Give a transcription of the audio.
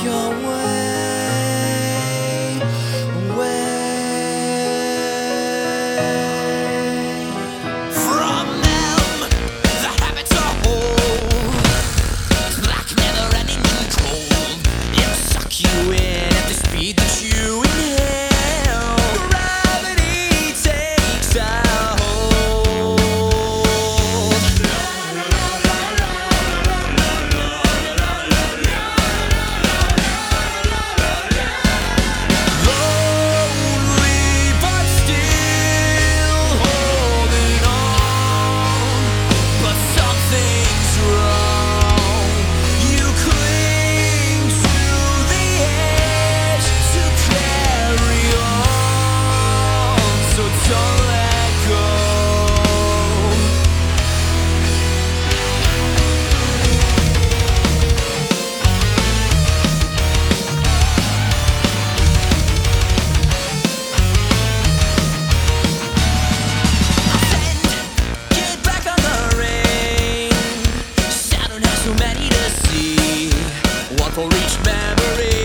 your way, away from them. The habits are whole, like never-ending and cold. It'll suck you in at the speed that you inhale. Gravity takes a hold. Lonely but still holding on, but something's wrong. You cling to the edge to carry on, so don't let go. Get back on the ring. Saturn has too many to see. One for each memory.